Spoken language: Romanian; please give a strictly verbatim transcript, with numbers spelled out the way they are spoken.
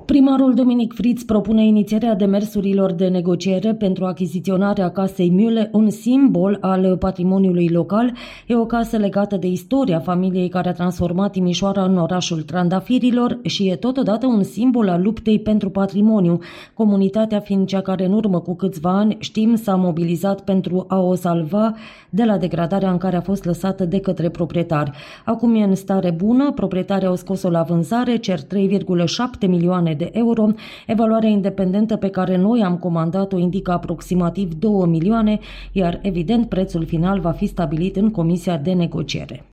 Primarul Dominic Fritz propune inițierea demersurilor de negociere pentru achiziționarea casei Mühle, un simbol al patrimoniului local. E o casă legată de istoria familiei care a transformat Timișoara în orașul trandafirilor și e totodată un simbol al luptei pentru patrimoniu, comunitatea fiind cea care în urmă cu câțiva ani, știm, s-a mobilizat pentru a o salva de la degradarea în care a fost lăsată de către proprietari. Acum e în stare bună, proprietarii au scos-o la vânzare, cer trei virgulă șapte milioane de euro. Evaluarea independentă pe care noi am comandat-o indică aproximativ două milioane, iar evident prețul final va fi stabilit în comisia de negociere.